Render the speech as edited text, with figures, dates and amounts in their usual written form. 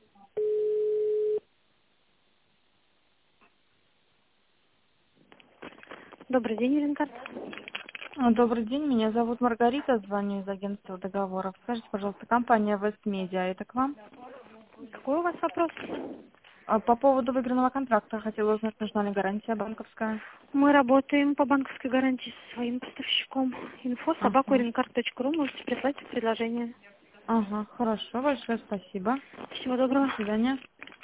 Добрый день, Иринкарт. Добрый день, меня зовут Маргарита, звоню из агентства договоров. Скажите, пожалуйста, компания Вестмедиа, это к вам? Какой у вас вопрос? По поводу выигранного контракта хотела узнать, нужна ли гарантия банковская. Мы работаем по банковской гарантии со своим поставщиком. Ага, info@irinkart.ru можете прислать предложение. ага, хорошо, большое спасибо. Всего До доброго. свидания.